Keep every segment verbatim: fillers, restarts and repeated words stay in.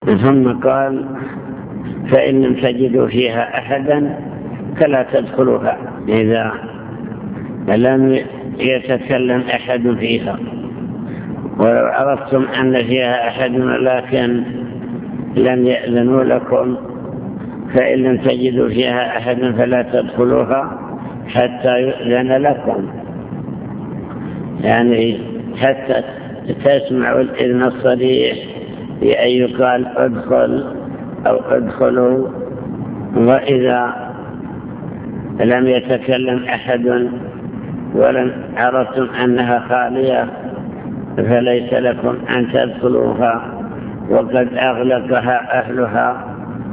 ثم قال فإن لم تجدوا فيها أحدا فلا تدخلوها إذا لم يتكلم أحد فيها. ولو عرفتم أن فيها أحد لكن لم يأذنوا لكم فإن لم تجدوا فيها أحد فلا تدخلوها حتى يؤذن لكم، يعني حتى تسمعوا الإذن الصريح بأن يقال ادخل أو ادخلوا. وإذا لم يتكلم أحد ولم عرفتم أنها خالية فليس لكم أن تدخلوها وقد أغلقها أهلها،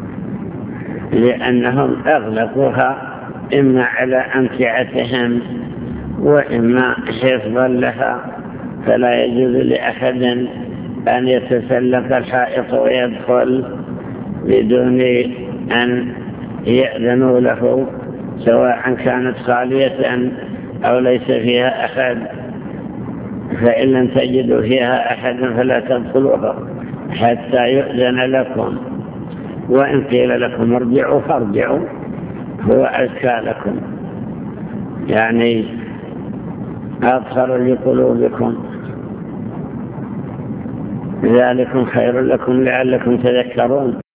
لأنهم أغلقوها إما على أمتعتهم وإما حفظا لها، فلا يجوز لأحد أن يتسلق الحائط ويدخل بدون أن يأذنوا له، سواء كانت خالية أو ليس فيها أحد. فإن لم تجدوا فيها أحد فلا تدخلوها حتى يؤذن لكم، وإن قيل لكم ارجعوا فارجعوا، هو أزكى لكم، يعني أطهر لقلوبكم، ذلكم خير لكم لعلكم تذكرون.